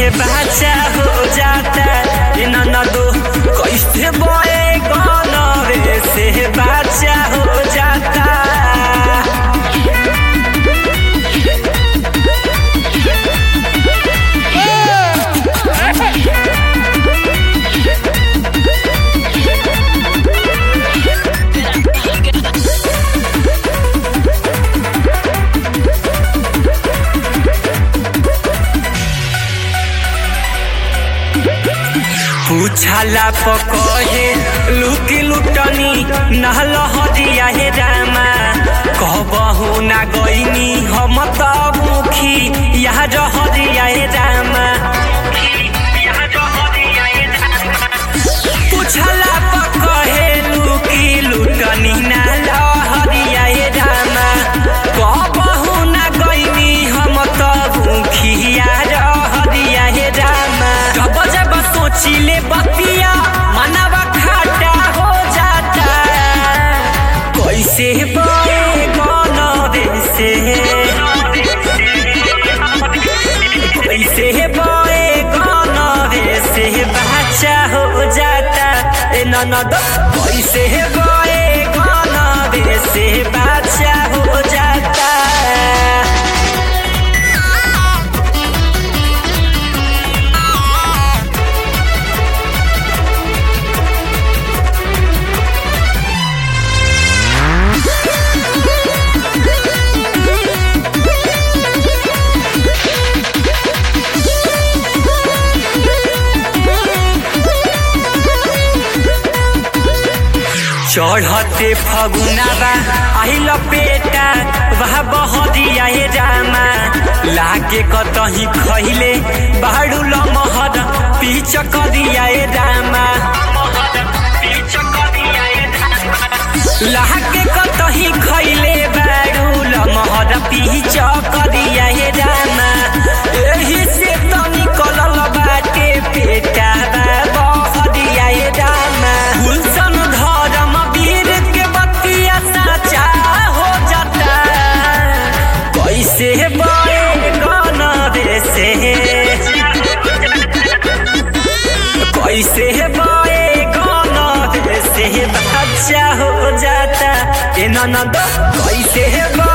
बच्चा हो जाता ननदो कैसे बोए गनवे से बच्चा हो जाता। पूछला पकहे लुकी लुटनी नहल हदिया हे रामा कहबहु ना गईनी हम त मुखी यहाँ हदिया हे रामा। पूछला पकहे लुकी लुटनी नहल हदिया हे रामा कहबहु ना गईनी हम त मुखी यहाँ हदिया हे रामा। जब जब सोचिले बतिया मनवा खाटा हो जाता कैसे बोए गनवे से कैसे बोए गनवे से बच्चा हो जाता ननद कैसे बोए गनवे से बच्चा हो जाता। चढ़ते फगुनावा आइल पेटा वह बहरिया हे रामा लागे कतही खैले बाड़ू लमहर पीछ करिया हे रामा। लागे कतही खैले बाड़ू लमहर पीछ करिया हे रामा। एही से तो निकलल बाटे पेटा बहरिया हे रामा। गुलशन धर्म वीर के बतिया साचा हो जाता कैसे बोए गनवे से कैसे बोए गनवे से बच्चा हो जाता ननद कैसे